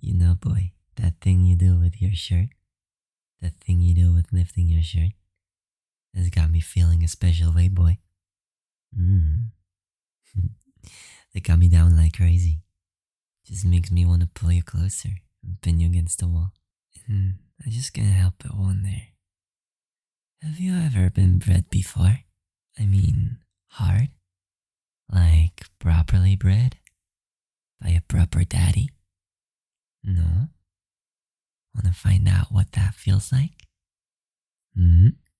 You know, boy, that thing you do with your shirt, that thing you do with lifting your shirt, has got me feeling a special way, boy. Mmm. They got me down like crazy. Just makes me want to pull you closer and pin you against the wall. And I just can't help but wonder, have you ever been bred before? I mean, hard? Like properly bred? By a proper daddy? No? Wanna find out what that feels like? Hmm?